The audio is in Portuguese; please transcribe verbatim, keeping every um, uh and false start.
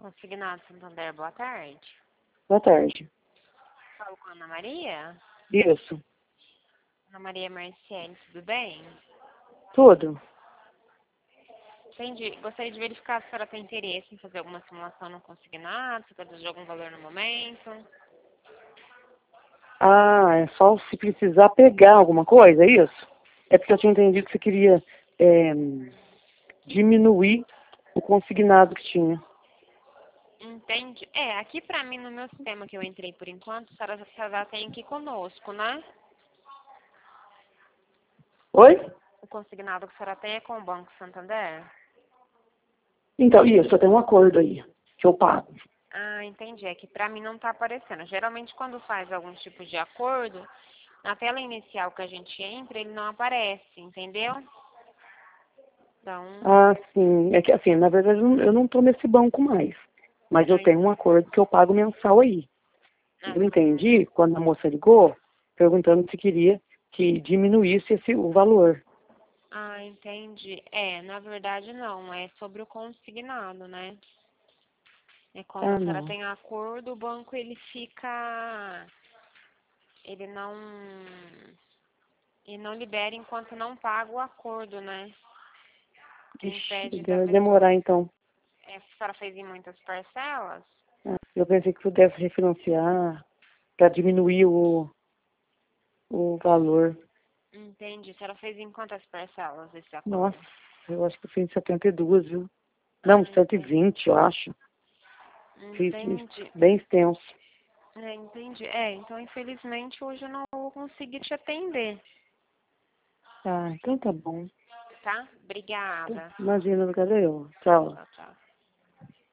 Consignado Santander, boa tarde. Boa tarde. Falo com a Ana Maria? Isso. Ana Maria Marciene, tudo bem? Tudo. Entendi. Gostaria de verificar se a senhora tem interesse em fazer alguma simulação no consignado, se precisa de algum valor no momento. Ah, é só se precisar pegar alguma coisa, é isso? É porque eu tinha entendido que você queria é, diminuir o consignado que tinha. Entendi. É, aqui pra mim, no meu sistema que eu entrei por enquanto, a senhora, a senhora tem aqui conosco, né? Oi? O consignado que a senhora tem é com o Banco Santander? Então, isso, eu tenho um acordo aí, que eu pago. Ah, entendi. É que pra mim não tá aparecendo. Geralmente quando faz algum tipo de acordo, na tela inicial que a gente entra, ele não aparece, entendeu? Então, Ah, sim. É que assim, na verdade eu não- eu não estou nesse banco mais. Mas eu ai, tenho um acordo que eu pago mensal aí. ah, Eu entendi quando a moça ligou, perguntando se queria que diminuísse esse, o valor. ah, entendi. É, na verdade não, é sobre o consignado, né? É como Ah, a senhora não. tem acordo, o banco ele fica, ele não, ele não libera enquanto não paga o acordo, né? Que Ixi, impede da deve pessoa, demorar então. é, a senhora fez em muitas parcelas? Ah, eu pensei que pudesse refinanciar para diminuir o, o valor. Entendi. A senhora fez em quantas parcelas esse Nossa, acordo? eu acho que eu fiz em setenta e duas, viu? Não, Ah, cento e entendi. vinte, eu acho. Fiz fiz Entendi. bem extenso. É, entendi. É, então infelizmente hoje eu não vou conseguir te atender, Ah, então tá bom. tá? Obrigada. Imagina, cadê eu? Tchau. Tchau, tchau.